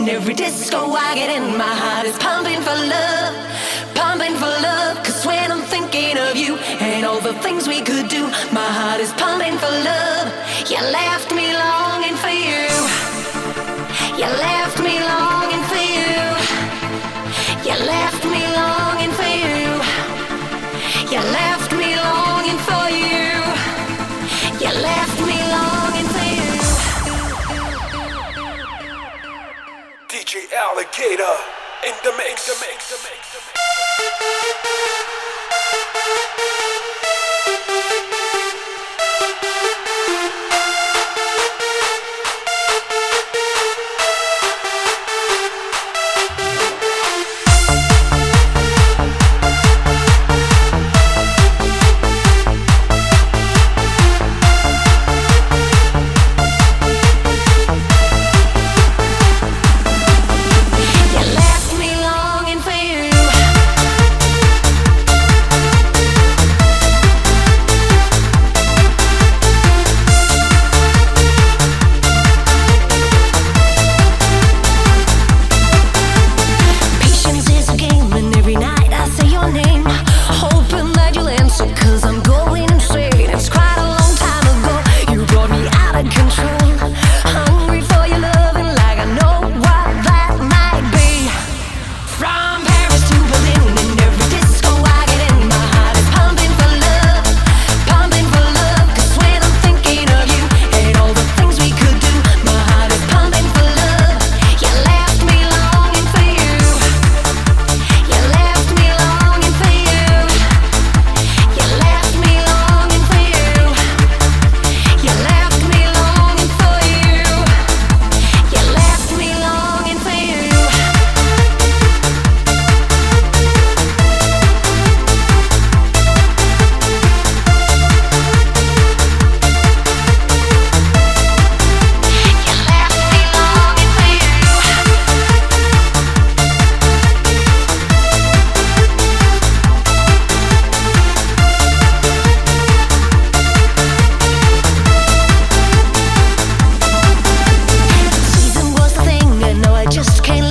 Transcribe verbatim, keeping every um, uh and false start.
every disco I get in, my heart is pumping for love, pumping for love. Cause when I'm thinking of you and all the things we could do, my heart is pumping for love. You left me longing for you. You left me longing for you. You left me longing for you. You left me longing for you. You left me longing for you. D J Alligator in the mix, the mix, the mix, the mix. Just can't